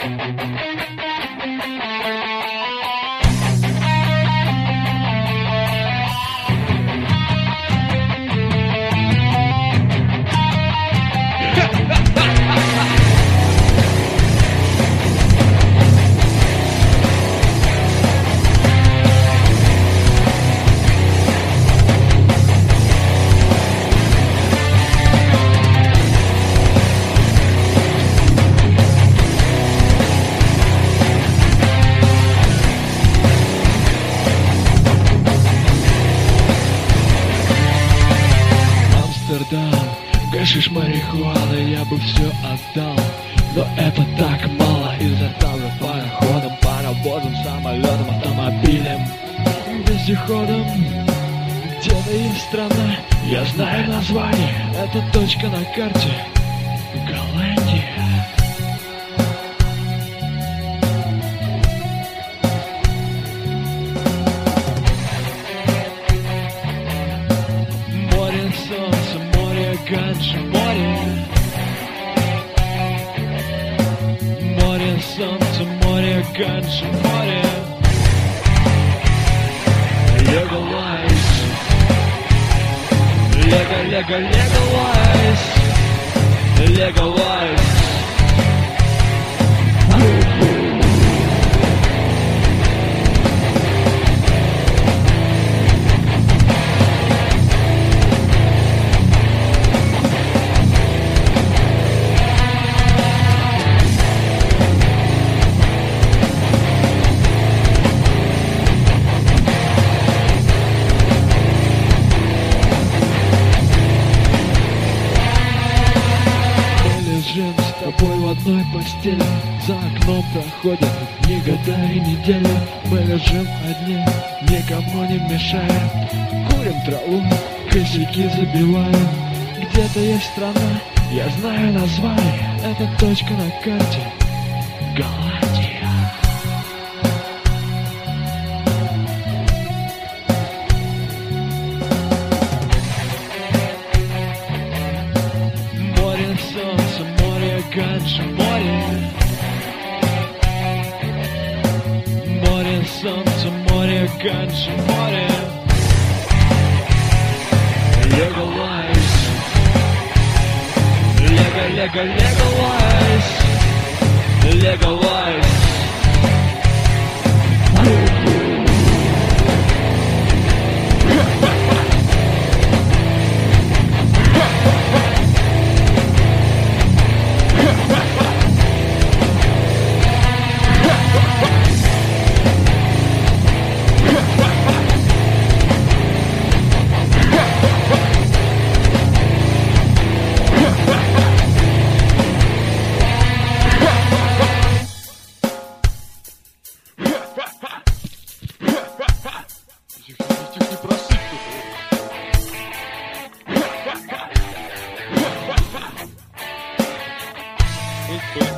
Гашиш, марихуана, я бы все отдал, но это так мало. И заставлю пароходом, паровозом, самолетом, автомобилем, вездеходом. Где-то есть страна, я знаю название, это точка на карте Голландия. Море, солнце, море, ганджа, море. Море, солнце, море, ганджа, море. Legalize. Legalize. Legalize. С тобой в одной постели, за окном проходят дни, года и недели. Мы лежим одни, никому не мешаем, курим траву, косяки забиваем. Где-то есть страна, я знаю название, это точка на карте Голландия. Море, солнце, море, ганджа, море. Море, солнце, море, ганджа, море. Legalize. Legalize. Legalize. Их не просыть тут.